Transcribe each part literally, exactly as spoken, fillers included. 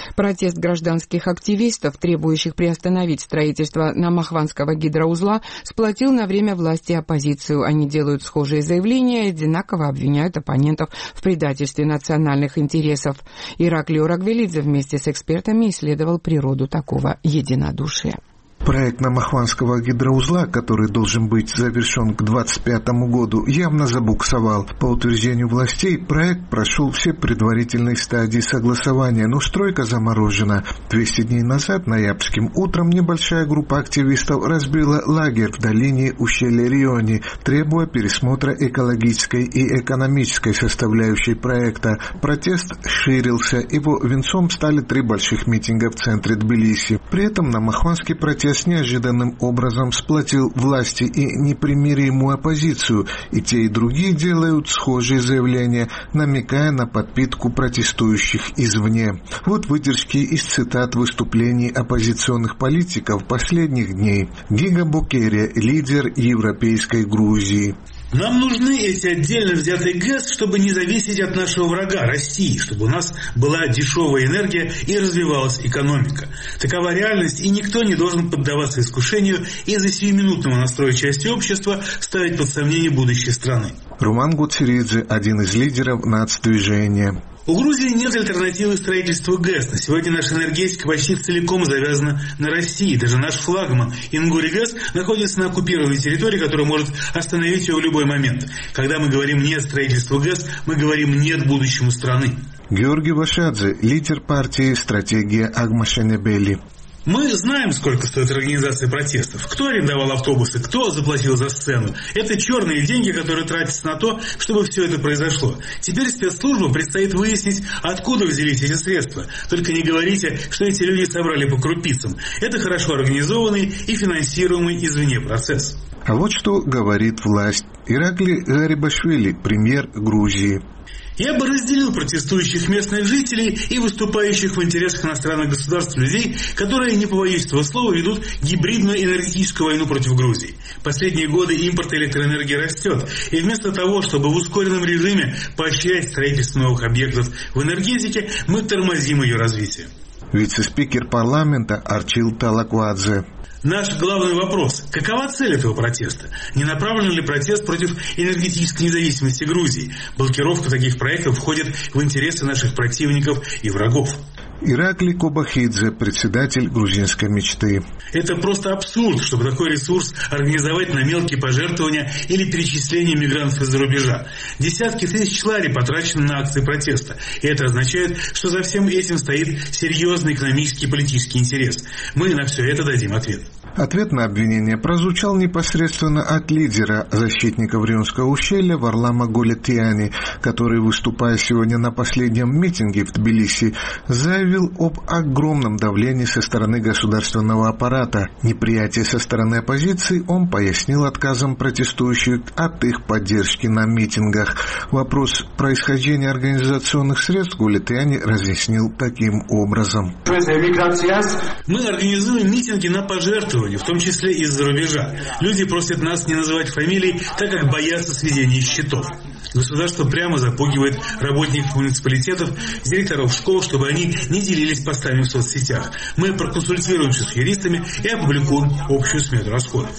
Протест гражданских активистов, требующих приостановить строительство Намахванского гидроузла, сплотил на время власти оппозицию. Они делают схожие заявления и одинаково обвиняют оппонентов в предательстве национальных интересов. Ираклий Орагвелидзе вместе с экспертами исследовал природу такого единодушия. Проект Намахванского гидроузла, который должен быть завершен к двадцать пятому году, явно забуксовал. По утверждению властей, проект прошел все предварительные стадии согласования, но стройка заморожена. двести дней назад, ноябрьским утром, небольшая группа активистов разбила лагерь в долине ущелья Риони, требуя пересмотра экологической и экономической составляющей проекта. Протест ширился, его венцом стали три больших митинга в центре Тбилиси. При этом намахванский протест с неожиданным образом сплотил власти и непримиримую оппозицию, и те и другие делают схожие заявления, намекая на подпитку протестующих извне. Вот выдержки из цитат выступлений оппозиционных политиков последних дней. Гига Букерия, лидер Европейской Грузии. Нам нужны эти отдельно взятые ГЭС, чтобы не зависеть от нашего врага, России, чтобы у нас была дешевая энергия и развивалась экономика. Такова реальность, и никто не должен поддаваться искушению из-за сиюминутного настроя части общества ставить под сомнение будущее страны. Руман Гуцеридзе, один из лидеров нацдвижения. У Грузии нет альтернативы строительству ГЭС. На сегодня наша энергетика почти целиком завязана на России. Даже наш флагман Ингури-ГЭС находится на оккупированной территории, которая может остановить ее в любой момент. Когда мы говорим «нет» строительству ГЭС, мы говорим «нет» будущему страны. Георгий Вашадзе, лидер партии «Стратегия Агмашенебели». Мы знаем, сколько стоит организация протестов, кто арендовал автобусы, кто заплатил за сцену. Это черные деньги, которые тратятся на то, чтобы все это произошло. Теперь спецслужбам предстоит выяснить, откуда взялись эти средства. Только не говорите, что эти люди собрали по крупицам. Это хорошо организованный и финансируемый извне процесс. А вот что говорит власть. Ираклий Гарибашвили, премьер Грузии. Я бы разделил протестующих местных жителей и выступающих в интересах иностранных государств людей, которые, не побоюсь этого слова, ведут гибридную энергетическую войну против Грузии. Последние годы импорт электроэнергии растет, и вместо того, чтобы в ускоренном режиме поощрять строительство новых объектов в энергетике, мы тормозим ее развитие. Вице-спикер парламента Арчил Талаквадзе. Наш главный вопрос – какова цель этого протеста? Не направлен ли протест против энергетической независимости Грузии? Блокировка таких проектов входит в интересы наших противников и врагов. Ираклий Кобахидзе, председатель грузинской мечты. Это просто абсурд, чтобы такой ресурс организовать на мелкие пожертвования или перечисления мигрантов из-за рубежа. Десятки тысяч лари потрачены на акции протеста. И это означает, что за всем этим стоит серьезный экономический и политический интерес. Мы на все это дадим ответ. Ответ на обвинение прозвучал непосредственно от лидера защитников Рионского ущелья Варлама Голетьяни, который, выступая сегодня на последнем митинге в Тбилиси, заявил об огромном давлении со стороны государственного аппарата. Неприятие со стороны оппозиции он пояснил отказом протестующих от их поддержки на митингах. Вопрос происхождения организационных средств Голетьяни разъяснил таким образом. Мы организуем митинги на пожертвования, в том числе из-за рубежа. Люди просят нас не называть фамилий, так как боятся сведения счетов. Государство прямо запугивает работников муниципалитетов, директоров школ, чтобы они не делились постами в соцсетях. Мы проконсультируемся с юристами и опубликуем общую смету расходов.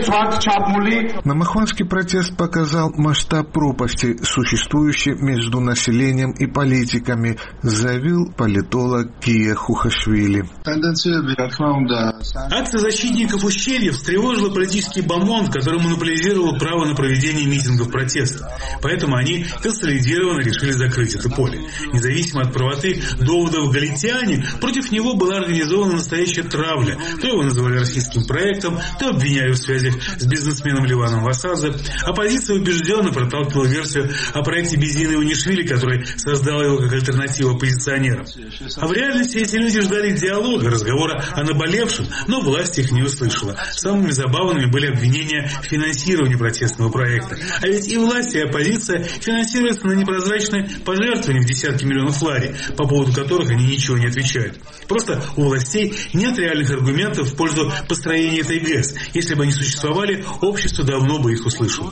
Намахванский протест показал масштаб пропасти, существующей между населением и политиками, заявил политолог Кия Хухашвили. Акция защитников ущелья встревожила политический бомонд, который монополизировал право на проведение митингов протеста. Поэтому они консолидированно решили закрыть это поле. Независимо от правоты доводов Голетьяни, против него была организована настоящая травля. То его называли российским проектом, то обвиняли в связях с бизнесменом Ливаном Васадзе. Оппозиция убежденно проталкивала версию о проекте Бизина Иванишвили, который создал его как альтернативу оппозиционерам. А в реальности эти люди ждали диалога, разговора о наболевшем, но власть их не услышала. Самыми забавными были обвинения в финансировании протестного проекта. А ведь и власть, и оппозиция проекта финансируется на непрозрачные пожертвования в десятки миллионов лари, по поводу которых они ничего не отвечают. Просто у властей нет реальных аргументов в пользу построения этой ГЭС. Если бы они существовали, общество давно бы их услышало.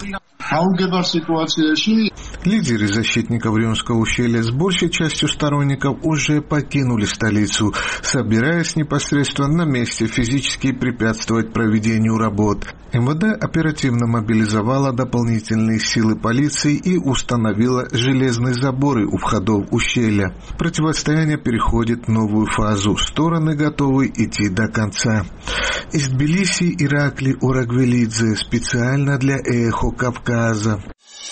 Лидеры защитников Рионского ущелья с большей частью сторонников уже покинули столицу, собираясь непосредственно на месте физически препятствовать проведению работ. эм вэ дэ оперативно мобилизовала дополнительные силы полиции и установила железные заборы у входов ущелья. Противостояние переходит в новую фазу. Стороны готовы идти до конца. Из Тбилиси Иракли Урагвелидзе специально для Эхо Кавказа.